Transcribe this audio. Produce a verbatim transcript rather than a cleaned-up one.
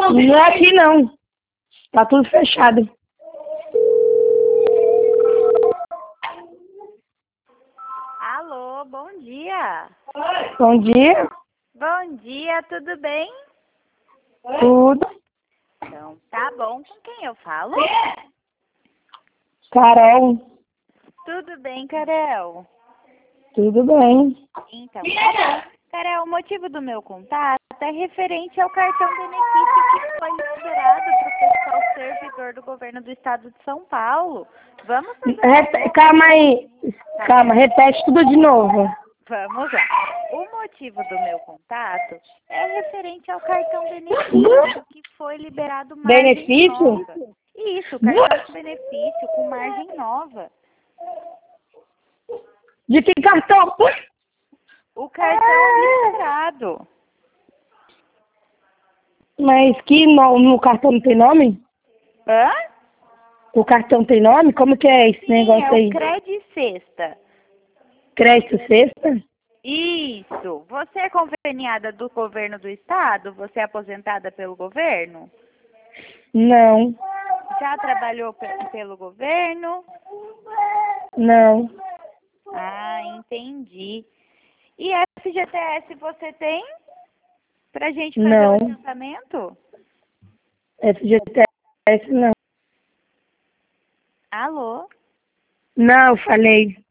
Não é aqui não. Tá tudo fechado. Alô, bom dia. Bom dia. Bom dia, tudo bem? Tudo. Então, tá bom. Com quem eu falo? Carol. Tudo bem, Carol? Tudo bem. Então, tá bom. Carol, o motivo do meu contato é referente ao cartão benefício que foi liberado para o pessoal servidor do governo do estado de São Paulo. Vamos fazer uma Rep- Calma aí. Calma, repete tudo de novo. Vamos lá. O motivo do meu contato é referente ao cartão benefício que foi liberado margem Benefício? nova. Isso, cartão benefício com margem nova. De que cartão? O cartão liberado. Mas que no, no cartão não tem nome? Hã? O cartão tem nome? Como que é esse Sim, negócio é o aí? Cred Sexta. Crédito sexta? Isso. Você é conveniada do governo do estado? Você é aposentada pelo governo? Não. Já trabalhou pe- pelo governo? Não. Ah, entendi. E F G T S você tem? Pra gente fazer o Não. adiantamento? F G T S não. Alô? Não, falei.